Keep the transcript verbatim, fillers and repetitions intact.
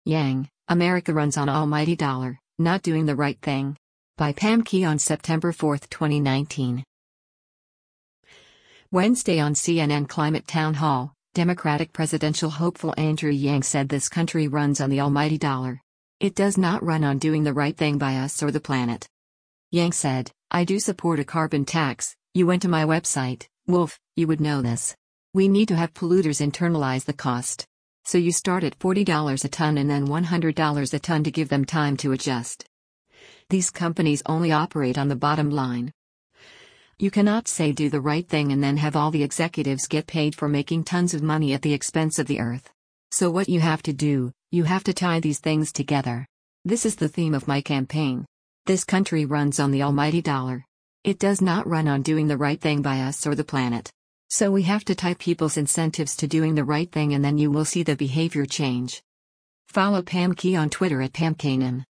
Yang, America runs on almighty dollar, not doing the right thing. By Pam Key on September fourth, twenty nineteen. Wednesday on C N N Climate Town Hall, Democratic presidential hopeful Andrew Yang said this country runs on the almighty dollar. It does not run on doing the right thing by us or the planet. Yang said, I do support a carbon tax. You went to my website, Wolf, you would know this. We need to have polluters internalize the cost. So you start at forty dollars a ton and then one hundred dollars a ton to give them time to adjust. These companies only operate on the bottom line. You cannot say do the right thing and then have all the executives get paid for making tons of money at the expense of the earth. So what you have to do, you have to tie these things together. This is the theme of my campaign. This country runs on the almighty dollar. It does not run on doing the right thing by us or the planet. So we have to tie people's incentives to doing the right thing and then you will see the behavior change. Follow Pam Key on Twitter at Pam Kanem.